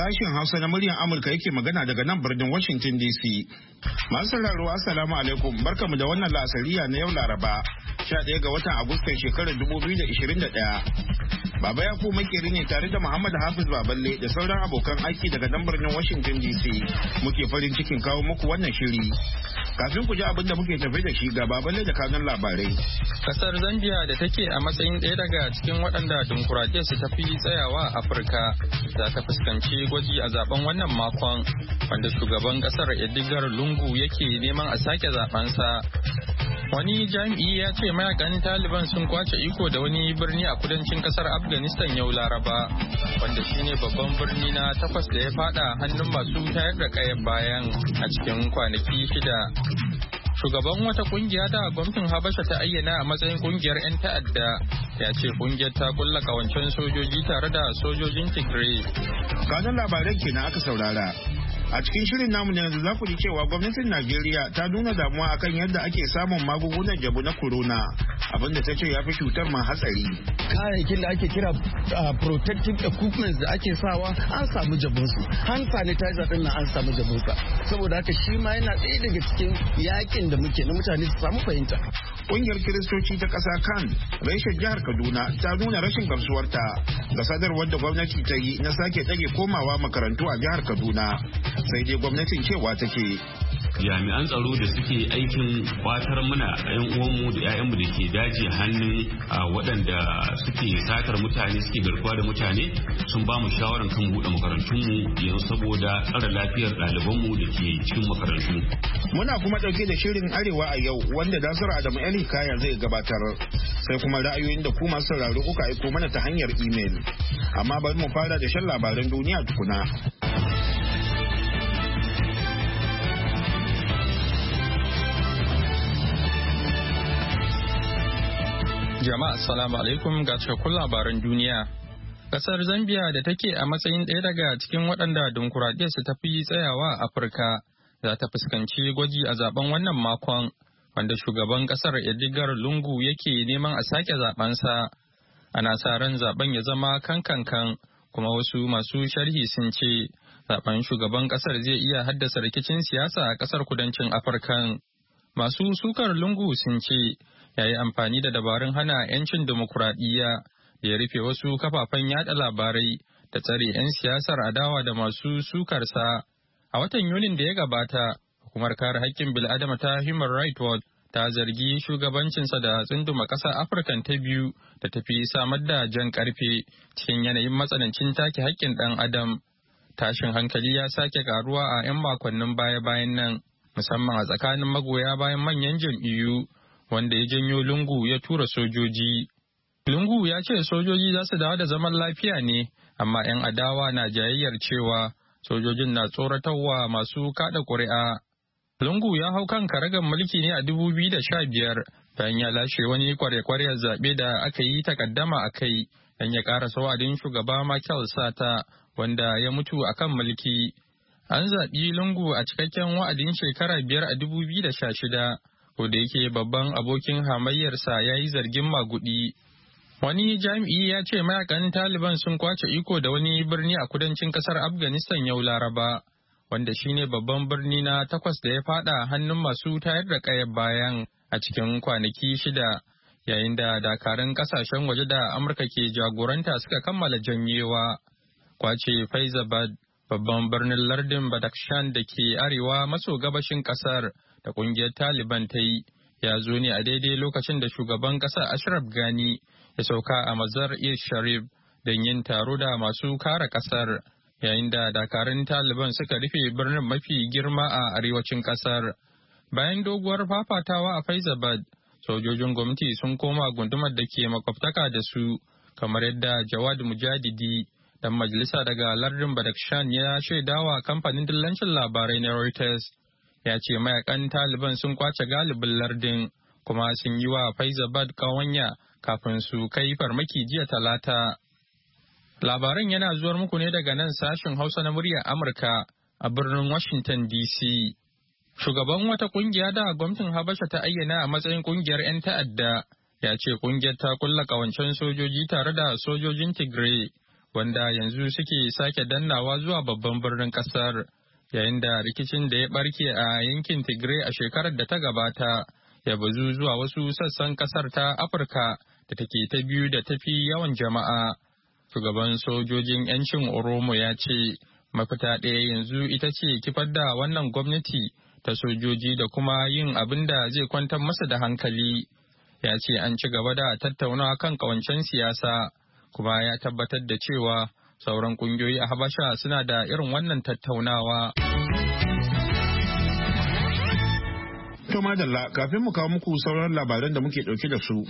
Sashen Hausa na muryar Amurka yake magana daga nan birnin Washington DC. Masu sauraro Assalamu alaikum, barkamu da wannan la'asariya na yau Laraba, 11 ga watan Agustan shekarar 2021. Baba Yakubu makeri ne tare da Muhammad Hafiz Baballe da sauran abokan aiki daga nan birnin Washington DC. Muke farin cikin kawo muku wannan shiri. Kafin ku ji abin da muke tafi da shi ga Baballe da kanun labarai. Kasar Zambia da take a matsayin ɗaya daga cikin waɗanda dimokuraɗiyya su tafi tsayawa a Afirka za ta fuskanci gwaji a zaben wannan makon wanda shugaban kasar Edgar Lungu yake neman a sake zabensa. Wani jami'i ya ce mayakan Taliban sun kwace iko da wani birni a kudancin kasar Afghanistan yau Laraba, wanda shine babban birni na takwas da ya fada hannun masu tayar da kayan bayan a cikin kwanaki 6. Shugaban wata kungiya da gwamnatin Habasha ta ayyana a matsayin kungiyar 'yan ta'adda ya ce kungiyar ta kulla kawancen sojoji tare da sojojin Tigray. Kanan labaran kenan aka saurara. A cikin shirin namu na yanzu za ku ji cewa gwamnatin Najeriya ta nuna damuwa akan yadda ake samun magungunan jabu na corona, abinda ta ce ya fi cutar ma hatsari. Kayayyakin da ake kira protective equipment da ake sawa an samu jabinsu. Hand sanitizer din nan an samu jabinsa. Saboda haka shi ma yana ɗaya daga cikin yakin da muke na mutane su samu fahimta. Ƙungiyar Kiristoci ta ƙasa kan reshen jihar Kaduna ta nuna rashin gamsuwarta ga sadarwar da gwamnati ta yi na sake ɗage komawa makarantu a jihar Kaduna. Sai dai gwamnatin cewa take jami'an tsaro da suke aikin kwatar muna yan uwanmu da 'ya'yanmu da ke daji hannun waɗanda suke satar mutane suke garkuwa da mutane sun ba mu shawaran kan buɗe makarantunmu yanzu saboda tsare lafiyar ɗalibanmu da ke cikin makarantu. Muna kuma ɗauke da shirin Arewa a yau wanda Nasiru Adamu Ali Kaya zai gabatar, sai kuma ra'ayoyin da ku masu sauraro kuka aiko mana ta hanyar imel. Amma bari mu fara da shan labaran duniya tukuna. Jama'a assalamu alaikum ga cikakkun labaran duniya. Kasar Zambia da take a matsayin ɗaya daga cikin waɗanda dimokuraɗiyya su tafi tsayawa a Afirka za ta fuskanci gwaji a zaben wannan makon wanda shugaban kasar Edgar Lungu yake neman a sake zabensa. Ana sa ran zaben ya zama kankankan kuma wasu masu sharhi sun ce zaben shugaban kasar zai iya haddasa rikicin siyasa a kasar kudancin Afirka. Masu sukar Lungu sun ce ya yi amfani da dabarun hana 'yancin dimokuraɗiyya da ya rufe wasu kafafen yada labarai da tsare 'yan siyasar adawa da masu sukarsa. A watan Yunin da ya gabata, hukumar kare haƙƙin bil'adama ta Human Rights Watch ta zargi shugabancinsa da tsunduma ƙasar Afirka ta biyu da tafi samar da jan ƙarfe cikin yanayin matsanancin take haƙƙin ɗan adam. Tashin hankali ya sake ƙaruwa a 'yan makonnin baya-bayan nan, musamman a tsakanin magoya bayan manyan jam'iyyu, wanda ya janyo Lungu ya tura sojoji. Lungu ya ce sojoji za su dawo da zaman lafiya ne, amma 'yan adawa na jayayyar cewa sojojin na tsoratarwa masu kada ƙuri'a. Lungu ya hau kan karagar mulki ne a 2015 bayan ya lashe wani kware-kwaryar zaɓe da aka yi takaddama a kai don ya ƙara wa'adin shugaba Michael Sata wanda ya mutu a kan mulki. An zaɓi Lungu a cikakken wa'adin shekara 5 a 2016. Ko da yake babban abokin hamayyarsa ya yi zargin magudi. Wani jami'i ya ce mayakan Taliban sun kwace iko da wani birni a kudancin kasar Afghanistan yau Laraba, wanda shine babban birni na takwas da ya fada hannun masu tayar da kayan bayan a cikin kwanaki 6, yayin da dakarun kasashen waje da Amurka ke jagoranta suka kammala janyewa. Kwace Faizabad, babban birnin lardin Badakhshan da ke arewa maso gabashin kasar da kungiyar Taliban ta yi, ya zo ne a daidai lokacin da shugaban ƙasar Ashraf Ghani ya sauka a Mazar-e Sharif don yin taro da masu kare ƙasar, yayin da dakarun Taliban suka rufe birnin mafi girma a arewacin ƙasar. Bayan doguwar fafatawa a Faizabad, sojojin gwamnati sun koma gundumar da ke makwabtaka da su, kamar yadda Jawad Mujadidi, dan majalisa daga lardin Badakhshan, ya shaidawa kamfanin dillancin labarai na Reuters. Ya ce mayakan Taliban sun kwace galibin lardin kuma sun yi wa Faizabad ƙawanya kafin su kai farmaki jiya Talata. Labaran yana zuwar muku ne daga nan sashin Hausa na muryar Amurka a birnin Washington DC. Shugaban wata kungiya da gwamnatin Habasha ta ayyana a matsayin kungiyar 'yan ta'adda ya ce kungiyar ta kulla kawancen sojoji tare da sojojin Tigray, wanda yanzu suke sake dannawa zuwa babban birnin kasar, yayin da rikicin da ya barke a yankin Tigray a shekarar da ta gabata ya bazu zuwa wasu sassan kasar ta Afirka da take ta biyu da tafi yawan jama'a. Shugaban sojojin 'yancin Oromo ya ce mafita ɗaya yanzu ita ce kifar da wannan gwamnati ta sojoji da kuma yin abin da zai kwantar masa da hankali. Ya ce an ci gaba da tattaunawa kan ƙawancen siyasa, kuma ya tabbatar da cewa sauran ƙungiyoyi a Habasha suna da irin wannan tattaunawa. To madalla, kafin mu kawo muku sauran labaran da muke ɗauke da su.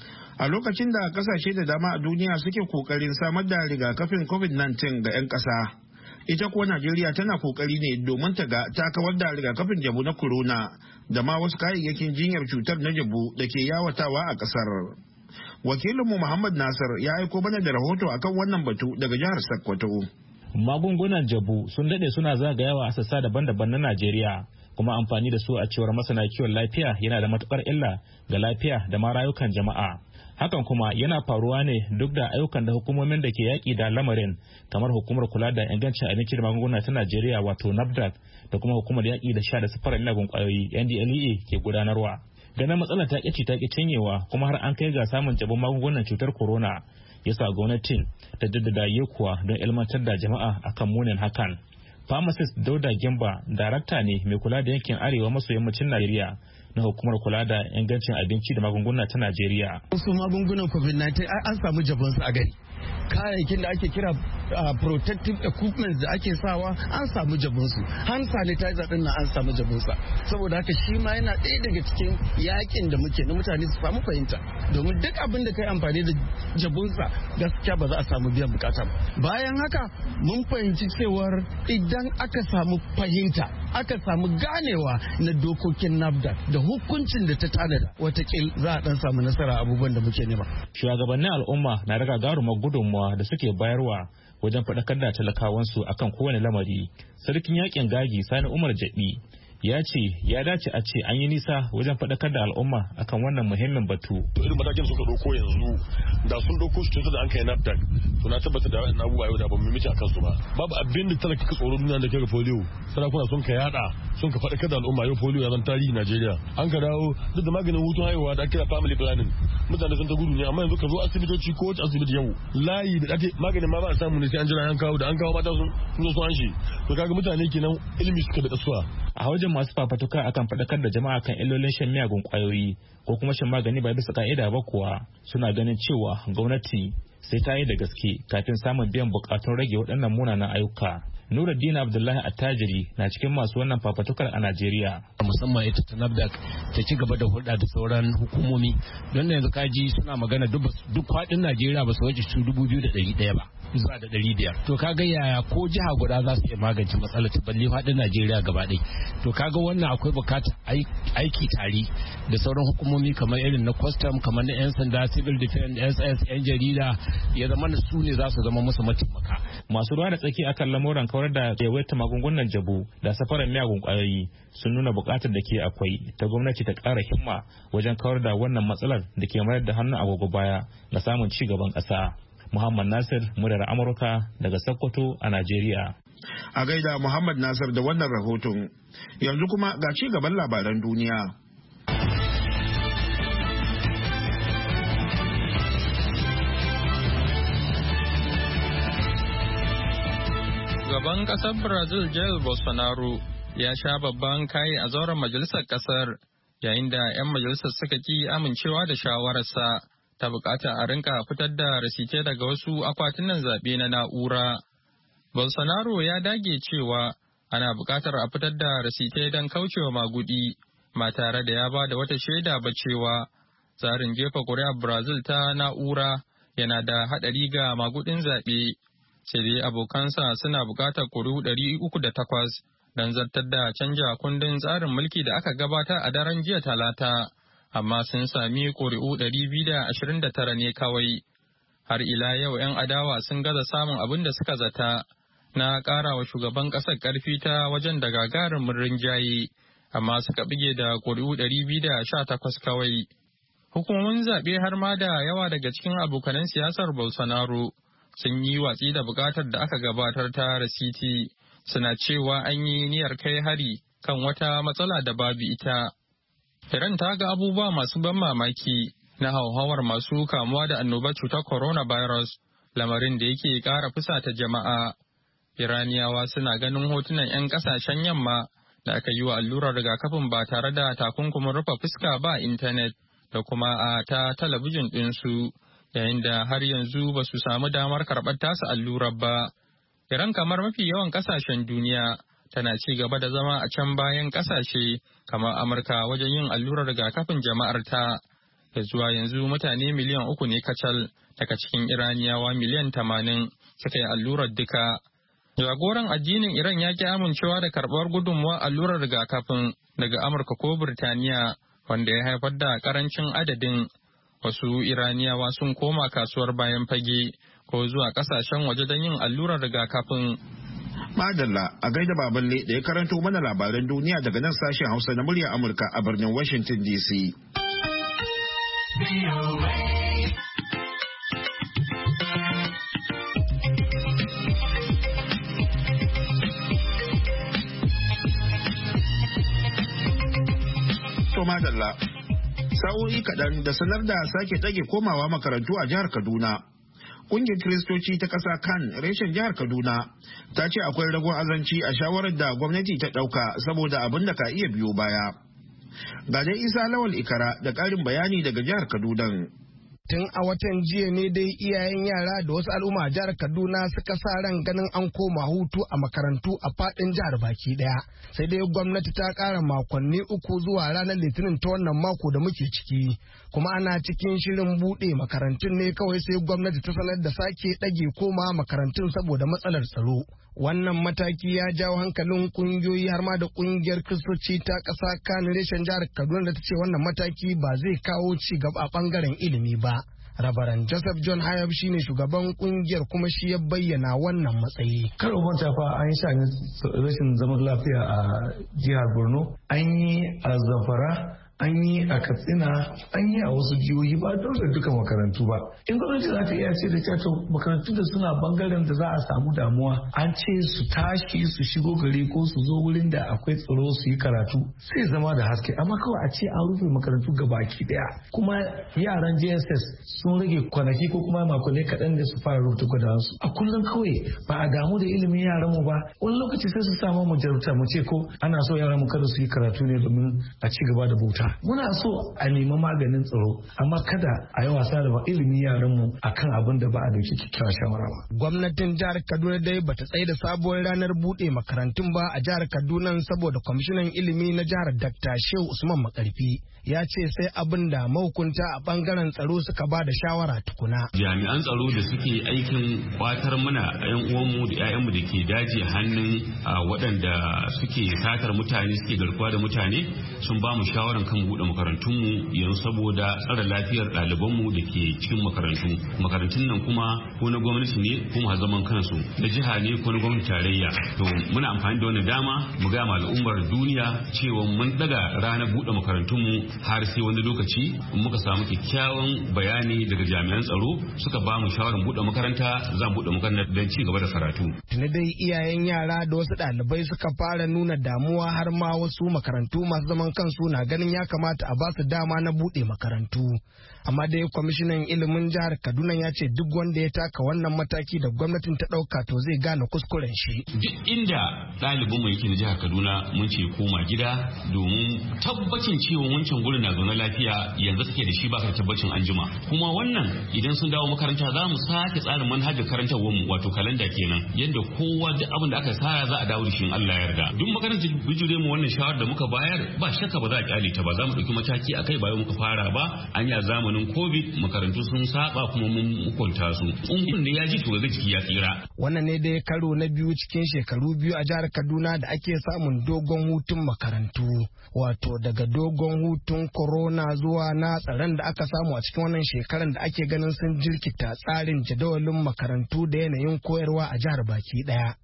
A lokacin da kasashe da dama a duniya suke kokarin samar da rigakafin COVID-19 ga 'yan ƙasa, ita kuwa Najeriya tana kokari ne domin ta ga ta kawar da rigakafin jabu na corona da ma wasu kayayyakin jinyar cutar na jabu da ke yawatawa a ƙasar. Wakilinmu Muhammad Nasir ya aiko mana da rahoto akan wannan batu daga jihar Sokoto. Magungunan jabu sun daɗe suna zagayawa a sassa daban-daban na Najeriya, kuma amfani da su a cewar masana kiwon lafiya yana da matukar illa ga lafiya da ma rayukan jama'a. Hakan kuma yana faruwa ne duk da ayyukan da hukumomin da ke yaƙi da lamarin, kamar hukumar kula da ingancin abinci da magunguna ta Najeriya wato NAFDAC da kuma hukumar yaƙi da sha da safarar miyagun ƙwayoyi NDLEA ke gudanarwa. Ganin matsalar ta ƙi cinyewa kuma har an kai ga samun jabin magungunan cutar corona, yasa gwamnatin ta jaddada yekuwa don ilmantar da jama'a akan munin hakan. Pharmacist Dauda Gimba, darakta ne mai kula da yankin arewa maso yammacin Najeriya na hukumar kula da ingancin abinci da magunguna ta Najeriya. Wasu magungunan COVID-19 an samu jabonsu a gari. Kayayyakin da ake kira protective equipment da ake sawa an samu jabonsu. Hand sanitizer din nan an samu jabonsa. Saboda haka shi ma yana ɗaya daga cikin yakin da muke na mutane su samu fahimta. Domin duk abin da kai amfani da jabonsa gaskiya ba za a samu biyan bukata ba. Bayan haka mun fahimci cewar idan aka samu fahimta, aka samu ganewa na dokokin NAFDAC da hukuncin da ta tanada, watakil za a dan samu nasara abubuwan da muke nema. Shugabannin al'umma na da gagarumar gudunmuwa da suke bayarwa wajen faɗakar da talakawansu akan kowane lamari. Sarkin yakin Gagi Sani Umar Jabi ya ce ya dace a ce an yi nisa wajen faɗakar da al'umma akan wannan muhimmin batu. Irin matakin suka ɗauko yanzu da sun ɗauko shi tun da an kai NAFDAC, to na tabbata da wa'annan abubuwa yau da ba mu mice a kansu ba. Babu abin da talaka ka tsoro duniya da ke ga polio. Sarakuna sun ka yada sun ka faɗakar da al'umma yau polio ya zan tarihi Najeriya. An ka dawo duk da maganin hutun haihuwa da ake kira family planning. Mutane sun ta gudu ne, amma yanzu ka zo asibitoci ko wace asibiti yau layi da ake maganin ma ba a samu ne sai an jira an kawo, da an kawo mata sun zo sun an shi. To kaga mutane kenan ilimi suka da kasuwa. A wajen masu fafatuka akan faɗakar da jama'a kan illolin shan miyagun ƙwayoyi ko kuma shan magani ba bisa ka'ida ba kuwa, suna ganin cewa gwamnati sai ta yi da gaske kafin samun biyan bukatun rage waɗannan munanan ayyuka. Nuruddin Abdullahi Attajiri na cikin masu wannan fafatukar a Najeriya. Musamman ita ta NAFDAC ta ci gaba da hulɗa da sauran hukumomi, don da yanzu kaji suna magana duk faɗin Najeriya ba su wuce su 2,100 ba zuwa da 500. To kaga yaya ko jiha guda za su iya magance matsalar ta balle faɗin Najeriya gaba ɗaya. To kaga wannan akwai bukatar aiki tare da sauran hukumomi kamar irin na custom, kamar na 'yan sanda, civil defense, SS, 'yan jarida, ya zama su ne za su zama musu mataimaka. Masu ruwa da tsaki akan lamuran kawar da yawaita magungunan jabu da safarar miyagun kwayoyi sun nuna bukatar da ke akwai ta gwamnati ta ƙara himma wajen kawar da wannan matsalar da ke mayar da hannun agogo baya ga samun ci gaban ƙasa. Muhammad Nasir, muryar Amurka daga Sokoto a Najeriya. A gaida Muhammad Nasir da wannan rahoton. Yanzu kuma ga ci gaban labaran duniya. Shugaban ƙasar Brazil Jair Bolsonaro ya sha babban kayi a zauren majalisar ƙasar, yayin da 'yan majalisar suka ki amincewa da shawararsa ta bukata a rinka fitar da rasite daga wasu akwatunan zaɓe na na'ura. Bolsonaro ya dage cewa ana bukatar a fitar da rasite don kaucewa magudi, ba tare da ya ba da wata shaida ba cewa tsarin jefa ƙuri'ar Brazil ta na'ura yana da haɗari ga magudin zaɓe. Sai dai abokansa suna bukatar ƙuri'u 308 don zartar da canja kundin tsarin mulki da aka gabatar a daren jiya Talata, amma sun sami ƙuri'u 229 ne kawai. Har ila yau 'yan adawa sun gaza samun abin da suka zata na ƙara wa shugaban ƙasar ƙarfi ta wajen da gagarumin rinjaye, amma suka bige da ƙuri'u 218 kawai. Hukumomin zaɓe har ma da yawa daga cikin abokanan siyasar Bolsonaro sun yi watsi da bukatar da aka gabatar ta rasiti, suna cewa an yi niyyar kai hari kan wata matsala da babu ita. Iran ta ga abubuwa masu ban mamaki na hauhawar masu kamuwa da annobar cutar coronavirus, lamarin da yake ƙara fusata jama'a. Iraniyawa suna ganin hotunan 'yan ƙasashen yamma da aka yi wa allurar rigakafin ba tare da takunkumin rufe fuska ba a intanet da kuma a ta talabijin ɗinsu, yayin da har yanzu ba su samu damar karɓar tasu allurar ba. Iran, kamar mafi yawan ƙasashen duniya, tana ci gaba da zama a can bayan ƙasashe kamar Amurka wajen yin allurar rigakafin jama'ar ta. Da zuwa yanzu mutane miliyan 3 ne kacal daga cikin Iraniyawa miliyan 80 suka yi allurar duka. Jagoran addinin Iran ya ki amincewa da karɓar gudunmuwar allurar rigakafin daga Amurka ko Birtaniya, wanda ya haifar da karancin adadin. Wasu Iraniyawa sun koma kasuwar bayan fage ko zuwa ƙasashen waje don yin allurar rigakafin. Madalla, a gaida Baballe da ya karanto mana labaran duniya daga nan sashen Hausa na muryar Amurka a birnin Washington DC. To madalla, sa'o'i kaɗan da sanar da sake ɗage komawa makarantu a jihar Kaduna. Ƙungiyar Kiristoci ta ƙasa kan reshen jihar Kaduna ta ce akwai ragon azanci a shawarar da gwamnati ta ɗauka saboda abin da ka iya biyo baya. Ga dai Isa Lawal Ikara da ƙarin bayani daga jihar Kaduna. Tun a watan jiya ne dai iyayen yara da wasu al'umma jihar Kaduna suka sa ran ganin an koma hutu a makarantu a fadin jihar baki daya. Sai dai gwamnati ta ƙara makonni 3 zuwa ranar Litinin ta wannan mako da muke ciki. Kuma ana cikin shirin buɗe makarantun ne kawai sai gwamnati ta sanar da sake ɗage koma makarantun saboda matsalar tsaro. Wannan mataki ya jawo hankalin kungiyoyi har ma da kungiyar Kiristoci ta ƙasa kan reshen jihar Kaduna da ta ce wannan mataki ba zai kawo ci gaba a ɓangaren ilimi ba. Rabaran Joseph John Hayab shine shugaban kungiyar kuma shi ya bayyana wannan matsayi. Kar manta fa an yi sha'anin rashin zaman lafiya a jihar Borno, an yi a Zamfara, an yi a Katsina, an yi a wasu jihohi ba dole duka makarantu ba. In gwamnati za ta iya ce da cewa makarantu da suna bangaren da za a samu damuwa, an ce su tashi su shigo gari ko su zo wurin da akwai tsaro su yi karatu, sai zama da haske. Amma kawai a ce an rufe makarantu gabaki daya. Kuma yaran JSS sun rage kwanaki ko kuma makonni kaɗan da su fara rubuta gwadawansu. A kullum kawai ba a damu da ilimin yaranmu ba. Wani lokaci sai su samu mu jarumta mu ce ko ana so yaran mu kada su yi karatu ne domin a ci gaba da bauta. Muna so a nemi maganin tsaro, amma kada a yi wasa da ilimin yaranmu akan abin da ba a dauki kyakkyawar shawara ba. Gwamnatin jihar Kaduna dai bata tsaye da sabuwar ranar buɗe makarantun ba a jihar Kaduna saboda kwamishinan ilimi na jihar Dr. Shehu Usman Makarfi ya ce sai abin da mahukunta a bangaren tsaro suka ba da shawara tukuna. Jami'an tsaro da suke aikin kwatar mana 'yan uwanmu da 'ya'yanmu da ke daji hannun waɗanda suke satar mutane suke garkuwa da mutane sun ba mu shawaran kan buɗe makarantunmu yanzu saboda tsare lafiyar ɗalibanmu da ke cikin makarantu. Makarantun nan kuma ko na gwamnati ne ko ma zaman kansu, na jiha ne ko na gwamnati tarayya. To muna amfani da wannan dama mu ga al'ummar duniya cewa mun daga ranar buɗe makarantunmu har sai wani lokaci muka samu kyakkyawan bayani daga jami'an tsaro suka ba mu shawarar buɗe makaranta, za mu buɗe makaranta don ci gaba da karatu. Tuni dai iyayen yara da wasu ɗalibai suka fara nuna damuwa har ma wasu makarantu masu zaman kansu na ganin ya kamata a ba su dama na buɗe makarantu. Amma dai kwamishinan ilimin jihar Kaduna ya ce duk wanda ya taka wannan mataki da gwamnatin ta ɗauka to zai gane kuskuren shi. Duk inda ɗalibin mu yake na jihar Kaduna mun ce koma gida domin tabbacin cewa wancan gurin na zaune lafiya yanzu kake da shi ba ka tabbacin anjima. Kuma wannan idan sun dawo makaranta za mu sake tsarin manhajar karantarwar mu wato kalanda kenan yadda kowa duk abin da aka tsara za a dawo da shi in Allah ya yarda. Duk makarantar bijire mu wannan shawar da muka bayar ba shakka ba za a kyale ta ba, za mu ɗauki mataki akai ba muka fara ba. An yi zamanin COVID makarantu sun saba kuma mun hukunta su. In da ya ji to ga jiki ya tsira. Wannan ne dai karo na biyu cikin shekaru biyu a jihar Kaduna da ake samun dogon hutun makarantu. Wato daga dogon hutun corona zuwa na tsaron da aka samu a cikin wannan shekaran da ake ganin sun jirkita tsarin jadawalin makarantu da yanayin koyarwa a jihar baki daya.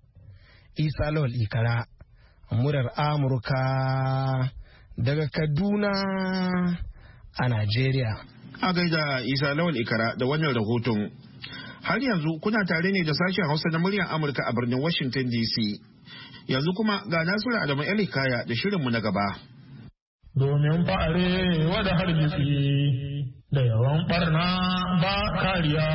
Isa Lawal Ikara, murar Amurka daga Kaduna a Najeriya. A gaida Isa Lawal Ikara da wannan rahoton. Har yanzu kuna tare ne da sashen Hausa na muryar Amurka a birnin Washington DC. Yanzu kuma ga Nasiru Adamu Elikaya da shirinmu na gaba. Domin fa'are wada hargitsi da yawan barna ba kariya.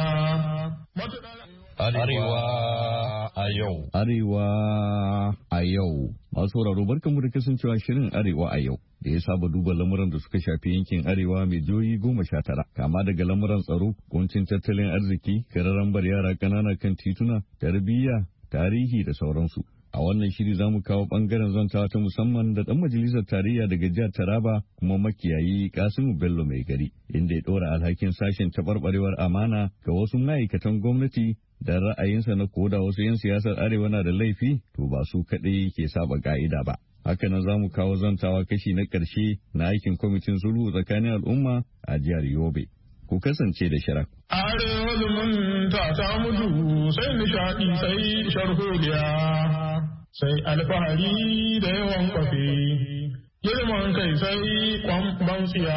Arewa a yau. Arewa a yau. Masu sauraro barkanmu da kasancewa shirin Arewa a yau da ya saba duba lamuran da suka shafi yankin Arewa mai jihohi 19, kama daga lamuran tsaro, kuncin tattalin arziki, kararambar yara ƙanana kan tituna, tarbiyya, tarihi da sauransu. A wannan shiri za mu kawo ɓangaren zantawa ta musamman da ɗan majalisar tarayya daga jihar Taraba kuma makiyayi Kasimu Bello mai gari, inda ya ɗora alhakin sashen taɓarɓarewar amana ga wasu ma'aikatan gwamnati da ra'ayinsa na koda wasu 'yan siyasar arewa na da laifi to ba su kaɗai ke saba ka'ida ba. Hakanan za mu kawo zantawa kashi na ƙarshe na aikin kwamitin sulhu tsakanin al'umma a jihar Yobe. Ku kasance da shirin. Arewa zumunta ta mutu sai nishaɗi sai sharholiya sai alfahari da yawan kwafe girman kai sai kwamban tsiya.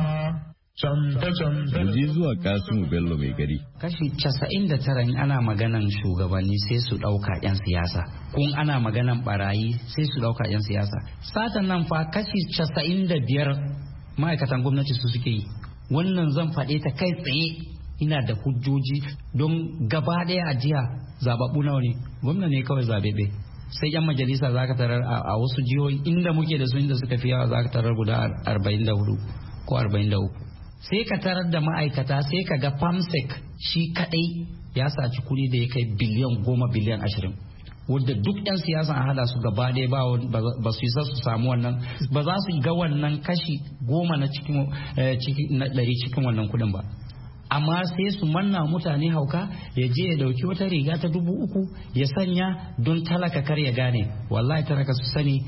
Yanzu zuwa Kasimu Bello mai gari. Kashi 99 in ana maganan shugabanni sai su ɗauka 'yan siyasa. Kun ana maganan barayi sai su ɗauka 'yan siyasa. Satan nan fa kashi 95 ma'aikatan gwamnati su suke yi. Wannan zan faɗe ta kai tsaye ina da hujjoji don gaba ɗaya a jiya zababbu nawa ne. Gwamna ne kawai zabebe. Sai 'yan majalisa za ka tarar a wasu jihohi inda muke da su inda suka fi yawa za ka tarar guda 44 ko 43. Sai ka tarar da ma'aikata sai ka ga famsec shi kadai ya saci kuɗi da ya kai biliyan 10 biliyan 20 wadda duk 'yan siyasa a hada su gaba ɗaya ba su isa su samu wannan ba za su ga wannan kashi 10 na cikin 100 cikin wannan kuɗin ba. Amma sai su manna mutane hauka ya je ya dauki wata riga ta 3,000 ya sanya don talaka kar ya gane. Wallahi talaka su sani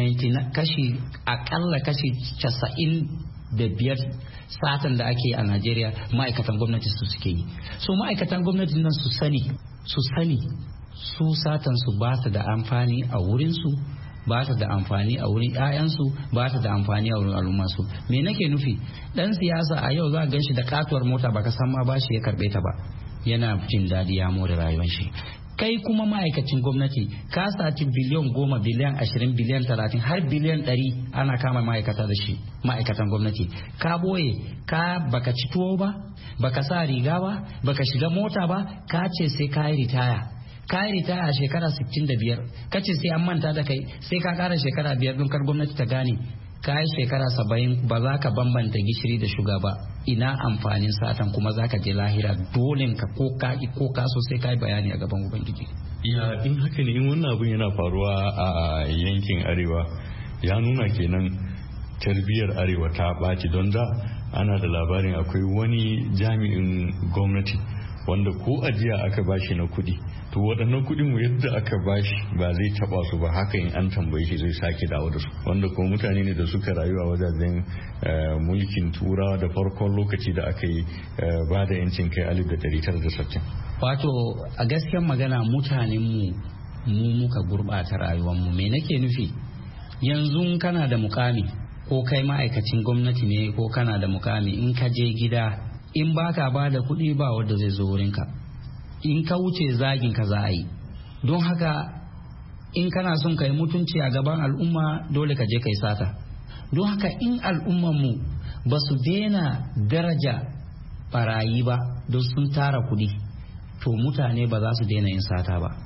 akalla kashi 95 satan da ake a Najeriya ma'aikatan gwamnati su suke yi. So ma'aikatan gwamnati nan su sani su satan su ba ta da amfani a wurin su, ba ta da amfani a wurin 'ya'yansu, ba ta da amfani a wurin al'ummarsu. Me nake nufi? Dan siyasa a yau za a ganshi da katuwar mota baka san ma bashi ya karbe ta ba. Yana jin daɗi ya more rayuwar shi. Kai kuma ma'aikacin gwamnati ka saci biliyan 10 biliyan 20 biliyan 30 har biliyan 100 ana kama ma'aikata da shi ma'aikatan gwamnati. Ka boye baka ci tuwo ba, baka sa riga ba, baka shiga mota ba, ka ce sai ka yi ritaya. Ka yi ritaya a shekara 65, ka ce sai an manta da kai sai ka kara shekara 5 don kar gwamnati ta gane. Ka yi shekara 70 ba za ka bambanta gishiri da shuga ba. Ina amfanin satan kuma za ka je lahira dole ka ko ka so sai ka yi bayani a gaban ubangiji. Ya in haka ne in wannan abin yana faruwa a yankin arewa ya nuna kenan tarbiyyar arewa ta ɓaci don da ana da labarin akwai wani jami'in gwamnati wanda ko ajiya aka bashi na kuɗi to waɗannan kuɗin mu yadda aka bashi ba zai taɓa su ba haka in an tambaye shi zai sake dawo da su wanda kuma mutane ne da suka rayu a wajajen mulkin turawa da farkon lokaci da aka yi ba da yancin kai 1960. Wato a gaskiyar magana mutanen mu muka gurɓata rayuwar mu. Me nake nufi? Yanzu kana da mukami ko kai ma'aikacin gwamnati ne ko kana da mukami in ka je gida in baka ba da kuɗi ba wanda zai zo wurinka. In ka wuce zagin ka za a yi. Don haka in kana son ka yi mutunci a gaban al'umma dole ka je ka yi sata. Don haka in al'ummanmu ba su daina daraja barayi ba don sun tara kuɗi to mutane ba za su daina yin sata ba.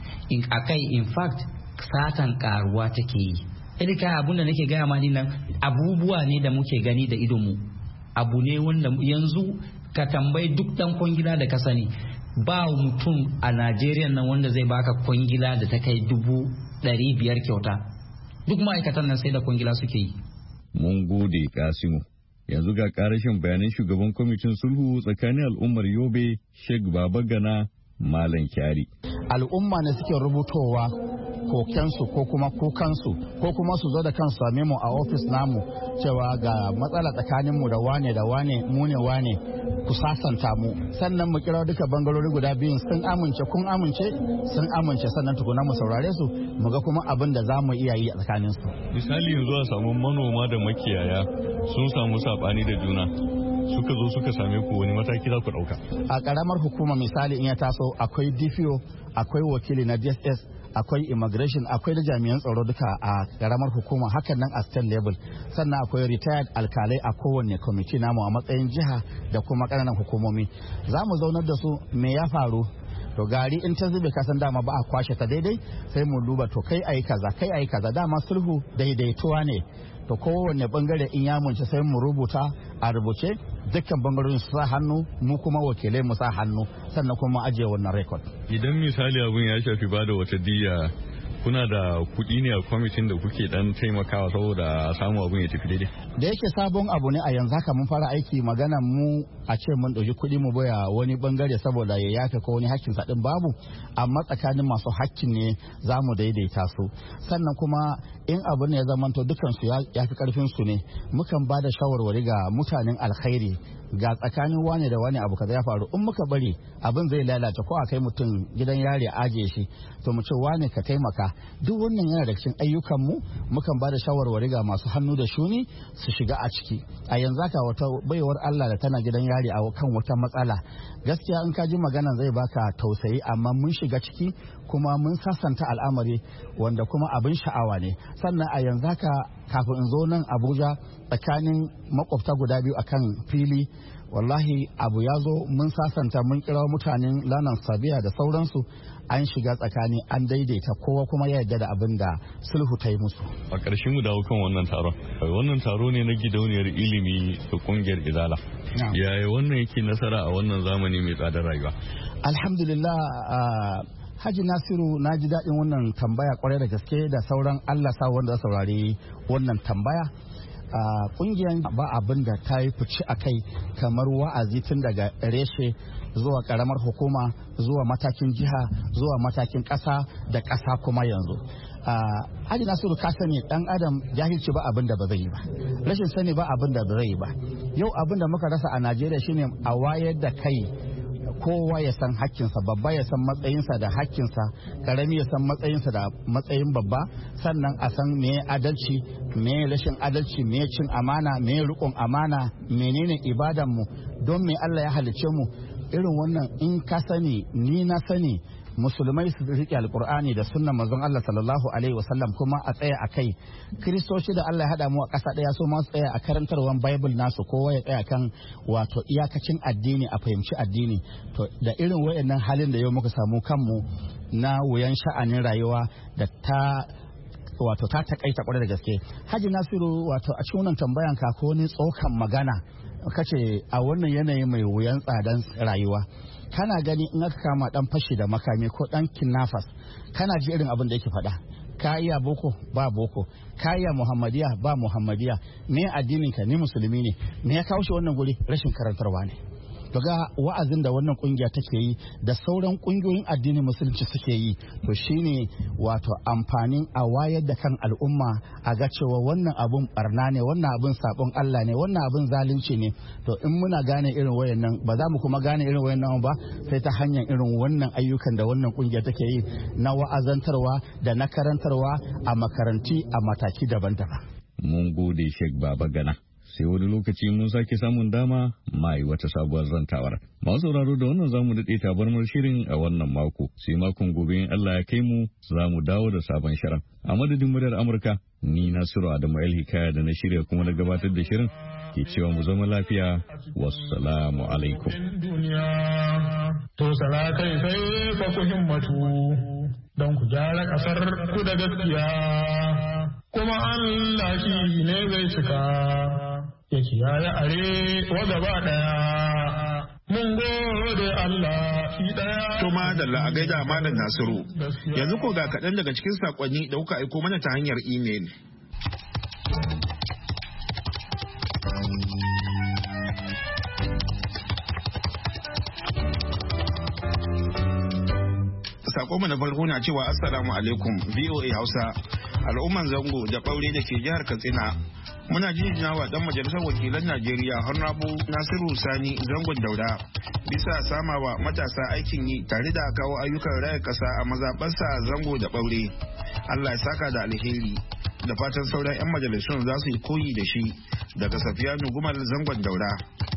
In fact satan karuwa take yi. Kai abun da nake gaya ma nan abubuwa ne da muke gani da idonmu. Abu ne wanda yanzu ka tambayi duk dan kwangila da ka sani ba mutum a Najeriya nan wanda zai baka kwangila da ta kai 500 kyauta. Duk ma'aikatan nan sai da kwangila suke yi. Mun gode Kasimu. Yanzu ga karashin bayanan shugaban kwamitin sulhu tsakanin al'ummar Yobe Sheikh Babagana Malam Kyari. Al'umma ne suke rubutowa kokensu ko kuma kukansu ko kuma su zo da kansu same mu a ofis namu cewa ga matsala tsakaninmu da wane mu ne wane ku sasanta mu sannan mu kira duka bangarori guda biyun sun amince kun amince sun amince sannan tukuna mu saurare su mu ga kuma abin da za mu iya yi a tsakaninsu. Misali yanzu a samu manoma da makiyaya sun samu sabani da juna suka zo suka same ku wani mataki za ku ɗauka? A ƙaramar hukuma misali in ya taso akwai DPO, akwai wakili na DSS, akwai immigration, akwai da jami'an tsaro duka a ƙaramar hukuma, hakan nan a state level, sannan akwai retired alkalai a kowanne kwamiti namu a matsayin jiha da kuma ƙananan hukumomi. Za mu zaunar da su me ya faru, to gari in ta zube kasan dama ba a kwashe ta daidai, sai mu duba to kai ayi kaza dama sulhu daidaituwa ne, to kowanne bangare in ya munce sai mu rubuta a rubuce dukkan bangarorin su sa hannu, mu kuma wakilai mu sa hannu, sannan kuma ajiye wannan record. Idan misali abin ya shafi bada wata diya, kuna da kuɗi ne a kwamitin da kuke dan taimakawa saboda samu abin ya tafi daidai? Da yake sabon abu ne a yanzu haka mun fara aiki, magana mu a ce mun ɗauki kuɗi mu baya wani bangare saboda ya yafe ko wani hakkin sa din babu, amma tsakanin masu hakkin ne za mu daidaita su. Sannan kuma in abu ne ya zamanto dukan su ya fi karfin su ne, mukan ba da shawarwari ga mutanen alkhairi, ga tsakanin wane da wane abu kaza ya faru, in muka bari abin zai lalace ko a kai mutum gidan yari a ajiye shi, to mu ce wane ka taimaka. Duk wannan yana da cikin ayyukan mu, mukan ba da shawarwari ga masu hannu da shuni su shiga a ciki. A yanzu haka wata baiwar Allah da tana gidan yari a kan wata matsala, gaskiya in ka ji magana zai baka tausayi, amma mun shiga ciki kuma mun sasanta al'amari wanda kuma abin sha'awa ne. Sannan a yanzu haka kafin in zo nan Abuja, tsakanin makwabta guda biyu akan fili, wallahi abu ya zo mun sasanta, mun kira mutanen lanan sabiya da sauransu, an shiga tsakani an daidaita, kowa kuma ya yarda da abin da sulhu ta yi musu. A ƙarshen mu dawo kan wannan taron. Wannan taro ne na gidauniyar ilimi da kungiyar Izala. Yaya wannan yake nasara a wannan zamani mai tsadar rayuwa? Alhamdulillah, Haji Nasiru, na ji daɗin wannan tambaya kwarai da gaske, da sauran Allah sa wanda saurari wannan tambaya. Kungiyar ba abin da ta yi fice a kai kamar wa'azi tun daga reshe zuwa karamar hukuma, zuwa matakin jiha, zuwa matakin ƙasa da ƙasa kuma yanzu. Haji Nasiru, ka sani ɗan adam jahilci ba abin da ba zai yi ba, rashin sani ba abin da ba zai yi ba. Yau abin da muka rasa a Najeriya shine a wayar da kai, kowa ya san hakkinsa, babba ya san matsayinsa da hakkinsa, karami ya san matsayinsa da matsayin babba, sannan a san me adalci, me rashin adalci, me cin amana, me rikon amana, menene ibadanmu, don me Allah ya halicce mu. Irin wannan in ka sani, ni na sani, musulmai su riƙe alkur'ani da sunnan manzon Allah sallallahu alaihi wasallam kuma a tsaya a kai. Kiristoci da Allah ya haɗa mu a ƙasa ɗaya, so ma su tsaya a karantarwar Bible nasu, kowa ya tsaya kan wato iyakacin addini, a fahimci addini. To da irin wayannan halin da yau muka samu kanmu na wuyan sha'anin rayuwa da ta takaita kwarai da gaske. Haji Nasiru, wato a cikin wannan tambayan ka ko ni tsokan magana kace a wannan yanayi mai wuyan tsadan rayuwa, kana gani in aka kama dan fashi da makami ko dan kinnafas, kana ji irin abin da yake faɗa. Ka iya boko ba boko, ka iya muhammadiya ba muhammadiya, me addinin ka, ni musulmi ne, me ya kawo shi wannan guri? Rashin karantarwa ne. Daga wa'azin da wannan kungiya take yi da sauran kungiyoyin addinin musulunci suke yi, to shine wato amfanin a wayar da kan al'umma a ga cewa wannan abun barna ne, wannan abun sabon Allah ne, wannan abun zalunci ne. To in muna gane irin wayannan, ba za mu kuma gane irin wayannan ba sai ta hanyar irin wannan ayyukan da wannan kungiya take yi na wa'azantarwa da na karantarwa a makaranti a mataki daban-daban. Mun gode Sheikh Baba Gana. Sai wani lokaci mun sake samun dama mai wata sabuwar zantawar. Masu sauraro, da wannan zamu daɗe tabarmar shirin a wannan mako. Sai makon gobe in Allah ya kai mu za mu dawo da sabon shirin. A madadin muryar Amurka, ni Nasiru Adamu Hikaya da na shirya kuma na gabatar da shirin ke cewa mu zama lafiya. Wassalamu alaikum. To sala kai sai fa ku himmatu don ku gyara kasar ku da gaskiya. Kuma Allah shi ne zai cika. Ya kiyaye are wa gaba daya. Mun gode Allah shi daya. To madalla a gaida Malam Nasiru. Yanzu ko ga kaɗan daga cikin sakonni da kuka aiko mana ta hanyar imel. Sakonmu na farko na cewa Assalamu alaikum VOA Hausa. Al'umman zango da ɓaure da ke jihar Katsina. Muna jinjina wa dan majalisar wakilan Najeriya Honorable Nasiru Sani Zangon Daura bisa samawa matasa aikin yi tare da kawo ayyukan raya kasa a mazaɓarsa Zango da ɓaure. Allah ya saka da alheri, da fatan sauran 'yan majalisun za su yi koyi da shi. Daga Safiyanu Gumal Zangon Daura.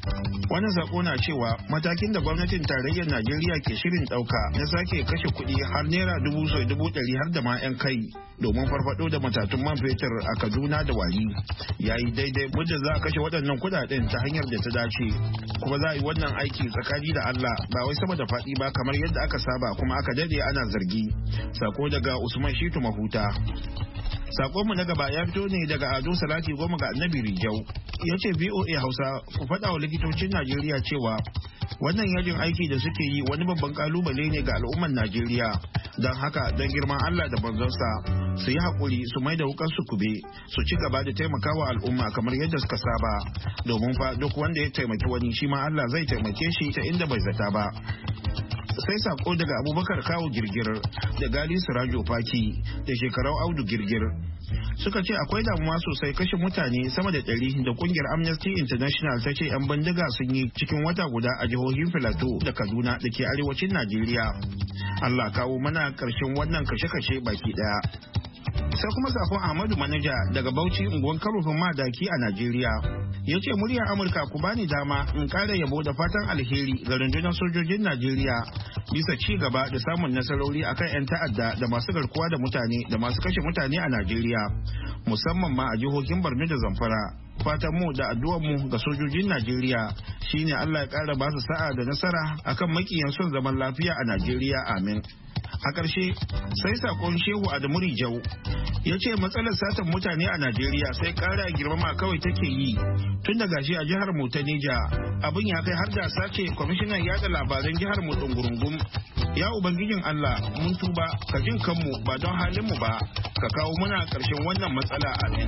Wannan sako na cewa matakin da gwamnatin tarayyar Najeriya ke shirin ɗauka na sake kashe kuɗi har naira 1,100 har da ma 'yan kai domin farfado da matatun man fetur a Kaduna da Wari ya yi daidai muddin za a kashe waɗannan kuɗaɗen ta hanyar da ta dace, kuma za a yi wannan aiki tsakani da Allah ba wai sama da faɗi ba kamar yadda aka saba kuma aka dade ana zargi. Sako daga Usman Shitu Mahuta. Sakonmu na gaba ya fito ne daga Ado Salati Goma ga Annabi Rijau. Ya ce VOA Hausa ku faɗa wa likitocin Najeriya cewa wannan yajin aiki da suke yi wani babban kalubale ne ga al'ummar Najeriya. Don haka don girman Allah da manzonsa su yi haƙuri su mai da wukan su kube su ci gaba da taimakawa al'umma kamar yadda suka saba. Domin fa duk wanda ya taimaki wani shi ma Allah zai taimake shi ta inda bai zata ba. Sai sako daga Abubakar Kawo Girgir da Gali Sirajo Faki da Shekarau Audu Girgir suka ce akwai damuwa sosai kashe mutane sama da 100 da kungiyar Amnesty International ta ce 'yan bindiga sun yi cikin wata guda a jihohin Filato da Kaduna da ke arewacin Najeriya. Allah kawo mana ƙarshen wannan kashe-kashe baki daya. Sai kuma sakon Ahmadu Manaja daga Bauchi unguwan Karofin Madaki a Najeriya. Ya ce muryar Amurka ku bani dama in ƙara yabo da fatan alheri ga rundunar sojojin Najeriya bisa ci gaba da samun nasarori akan 'yan ta'adda da masu garkuwa da mutane da masu kashe mutane a Najeriya, musamman ma a jihohin Borno da Zamfara. Fatan mu da addu'ar mu ga sojojin Najeriya shine Allah ya ƙara ba su sa'a da nasara akan makiyan son zaman lafiya a Najeriya, amin. A ƙarshe sai sakon Shehu Adamu Rijau ya ce matsalar satan mutane a Najeriya sai ƙara girmama kawai take yi tun da gashi a jihar mu ta Neja abin ya kai har da sace kwamishinan yada labaran jihar mu Dungurungum. Ya Ubangijin Allah mun tuba ka jin kanmu ba don halin mu ba ka kawo muna ƙarshen wannan matsala, amin.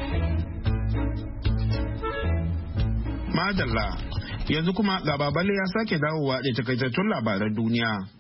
Madalla yanzu kuma ga Babale ya sake dawowa da takaitattun labaran duniya.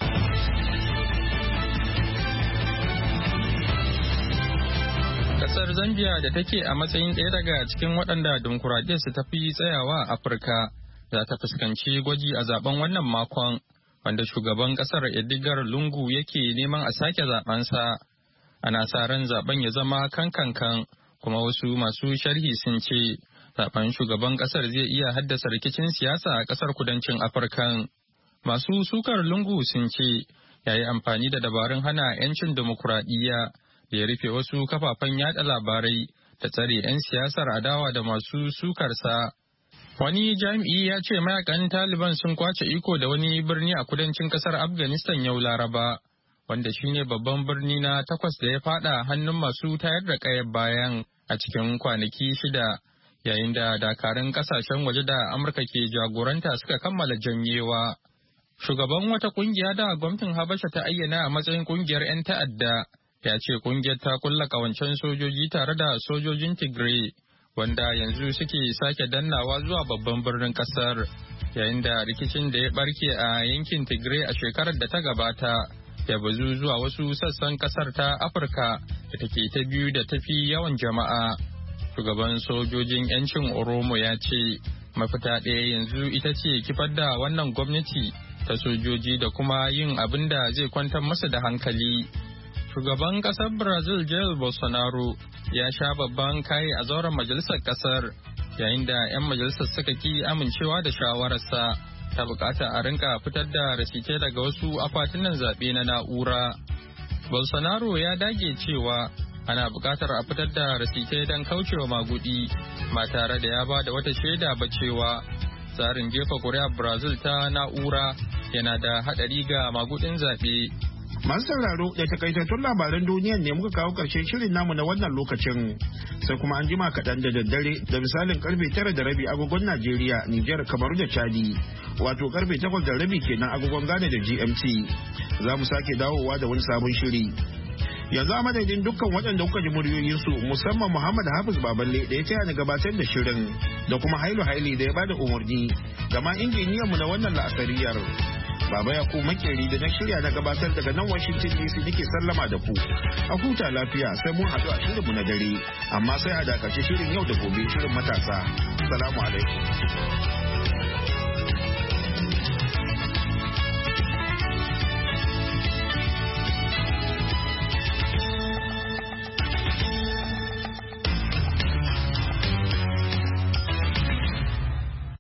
Kasar Zambia da take a matsayin ɗaya daga cikin waɗanda dimokuraɗiyya su tafi tsayawa a Afirka za ta fuskanci gwaji a zaben wannan makon wanda shugaban kasar Edgar Lungu yake neman a sake zabensa. Ana sa ran zaben ya zama kankankan kuma wasu masu sharhi sun ce zaben shugaban kasar zai iya haddasa rikicin siyasa a kasar kudancin Afirka. Masu sukar Lungu sun ce ya yi amfani da dabarun hana 'yancin dimokuraɗiyya da ya rufe wasu kafafen yada labarai da tsare 'yan siyasar adawa da masu sukarsa. Wani jami'i ya ce mayakan Taliban sun kwace iko da wani birni a kudancin kasar Afghanistan yau Laraba, wanda shine babban birni na 8 da ya fada hannun masu tayar da kayar bayan a cikin kwanaki 6, yayin da dakarun kasashen waje da Amurka ke jagoranta suka kammala janyewa. Shugaban wata kungiya da gwamnatin Habasha ta ayyana a matsayin kungiyar 'yan ta'adda ya ce kungiyar ta kulla kawancen sojoji tare da sojojin Tigray wanda yanzu suke sake dannawa zuwa babban birnin kasar, yayin da rikicin da ya barke a yankin Tigray a shekarar da ta gabata ya bazu zuwa wasu sassan kasar ta Afirka da take ta biyu da tafi yawan jama'a. Shugaban sojojin 'yancin Oromo ya ce mafita ɗaya yanzu ita ce kifar da wannan gwamnati ta sojoji da kuma yin abin da zai kwantar masa da hankali. Shugaban kasar Brazil Jair Bolsonaro ya sha babban kai a zauren majalisar kasar yayin da 'yan majalisar suka ki amincewa da shawararsa ta bukata a rinka fitar da rasike daga wasu akwatunan zaɓe na na'ura. Bolsonaro ya dage cewa ana bukatar a fitar da rasike don kaucewa magudi ba tare da ya ba da wata shaida ba cewa tsarin jefa kuri'ar Brazil ta na'ura yana da haɗari ga magudin zaɓe. Masu sauraro da takaitattun labaran duniya ne muka kawo ƙarshen shirin namu na wannan lokacin. Sai kuma an jima kaɗan da daddare da misalin karfe 9:30 agogon Najeriya, Nijar, Kamaru da Chadi. Wato karfe 8:30 kenan agogon Ghana da GMT. Za mu sake dawowa da wani sabon shiri. Yanzu a madadin dukkan waɗanda kuka ji muryoyinsu musamman Muhammad Hafiz Baballe da ya taya ni gabatar da shirin da kuma Hailu Haili da ya bada umarni da ma injiniyanmu na wannan la'asariyar. Baba ya ku makeri da na shirya na gabatar daga nan Washington DC nake sallama da ku. A huta lafiya sai mun haɗu a shirinmu na dare, amma sai a dakace shirin yau da gobe shirin matasa. Assalamu alaikum.